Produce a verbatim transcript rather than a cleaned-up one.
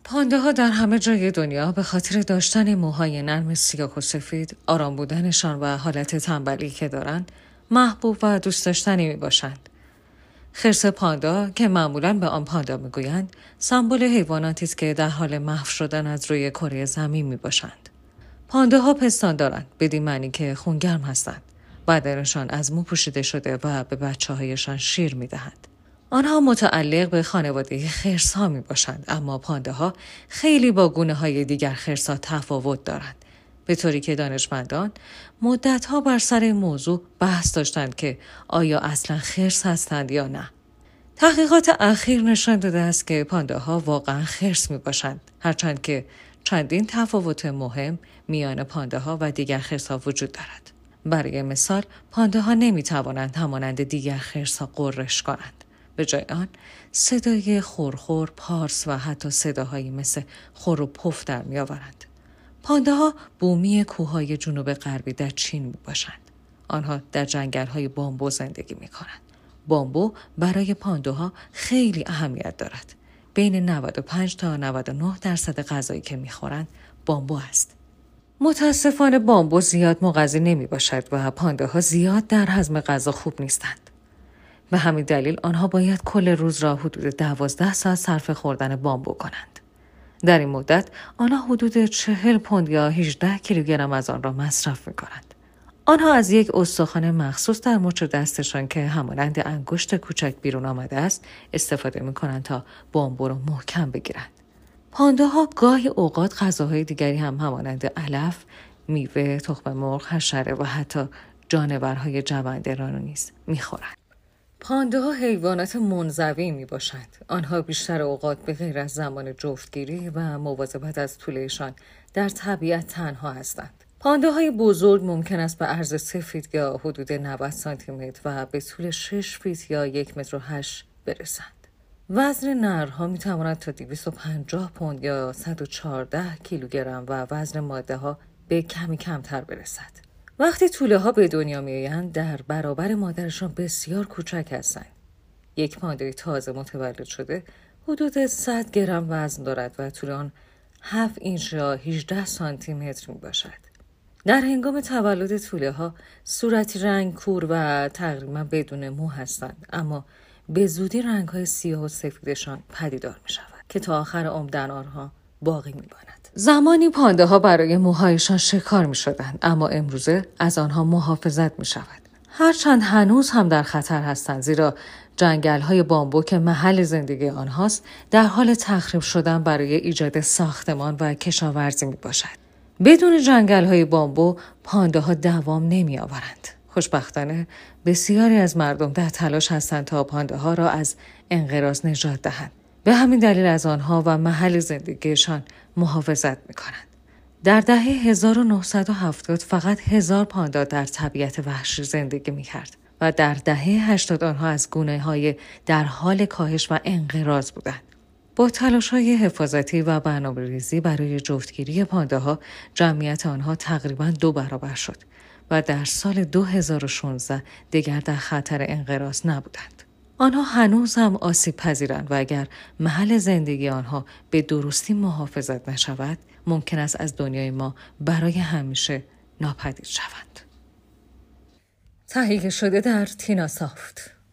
پانده ها در همه جای دنیا به خاطر داشتن موهای نرم سیاه و سفید، آرام بودنشان و حالت تنبلی که دارند، محبوب و دوست داشتنی می باشند. خرس پاندا که معمولاً به آن پاندا می گویند، سمبل حیواناتی است که در حال محو شدن از روی کره زمین می باشند. پانده ها پستان دارند، بدین معنی که خونگرم هستند. بدنشان از مو پوشیده شده و به بچه هایشان شیر می دهند. آنها متعلق به خانواده خرس ها می باشند، اما پانده ها خیلی با گونه های دیگر خرس ها تفاوت دارند. به طوری که دانشمندان مدت ها بر سر این موضوع بحث داشتند که آیا اصلا خرس هستند یا نه. تحقیقات اخیر نشان داده است که پانده ها واقعا خرس می باشند، هرچند که چندین تفاوت مهم میان پانده ها و دیگر خرس ها وجود دارد. برای مثال، پانده ها نمی توانند همانند دیگر خرس ها غرش کنند. به جای آن صدای خورخور، پارس و حتی صداهایی مثل خور و پف در می آورند. پانده ها بومی کوههای جنوب غربی در چین می باشند. آنها در جنگل های بامبو زندگی می کنند. بامبو برای پانده ها خیلی اهمیت دارد. بین نود و پنج تا نود و نه درصد غذایی که می خورند بامبو است. متاسفانه بامبو زیاد مغذی نمی باشد و پانده ها زیاد در هضم غذا خوب نیستند. به همین دلیل آنها باید کل روز را حدود دوازده ساعت صرف خوردن بامبو کنند. در این مدت آنها حدود چهل پوند یا هجده کیلوگرم از آن را مصرف می کنند. آنها از یک استخوان مخصوص در مچ دستشان که همانند انگشت کوچک بیرون آمده است استفاده می کنند تا بامبو را محکم بگیرند. پانده ها گاهی اوقات غذاهای دیگری هم همانند علف، میوه، تخم مرغ، حشره و حتی جانورهای جونده را نیز می خورند. پانده ها حیوانات منزوی می باشند. آنها بیشتر اوقات به غیر از زمان جفتگیری و مواظبت از طولشان در طبیعت تنها هستند. پانده های بزرگ ممکن است به عرض سه فیت یا حدود نود سانتی متر و به طول شش فیت یا یک متر و هشت برسند. وزن نرها می تواند تا دویست و پنجاه پوند یا صد و چهارده کیلوگرم و وزن ماده ها به کمی کمتر برسد. وقتی توله ها به دنیا می آیند در برابر مادرشان بسیار کوچک هستند. یک پانده تازه متولد شده حدود صد گرم وزن دارد و طول آن هفت اینچ یا هجده سانتی متر می باشد. در هنگام تولد توله ها صورتی رنگ کور و تقریبا بدون مو هستند، اما به زودی رنگ های سیاه و سفیدشان پدیدار می شود که تا آخر عمر در آنها باقی می ماند. زمانی پانده ها برای موهایشان شکار می شدند، اما امروزه از آنها محافظت می شود. هرچند هنوز هم در خطر هستند، زیرا جنگل های بامبو که محل زندگی آنهاست در حال تخریب شدن برای ایجاد ساختمان و کشاورزی می باشد. بدون جنگل های بامبو پانده ها دوام نمی آورند. خوشبختانه بسیاری از مردم در تلاش هستند تا پانده ها را از انقراض نجات دهند. به همین دلیل از آنها و محل زندگیشان محافظت می‌کنند. در دهه هزار و نهصد و هفتاد فقط هزار پاندا در طبیعت وحشی زندگی می‌کرد و در دهه هشتاد آنها از گونه‌های در حال کاهش و انقراض بودند. با تلاش‌های حفاظتی و برنامه‌ریزی برای جفتگیری پانداها جمعیت آنها تقریباً دو برابر شد و در سال دو هزار و شانزده دیگر در خطر انقراض نبودند. آنها هنوز هم آسیب پذیرند و اگر محل زندگی آنها به درستی محافظت نشود، ممکن است از دنیای ما برای همیشه ناپدید شوند. تهیه شده در تینا سافت.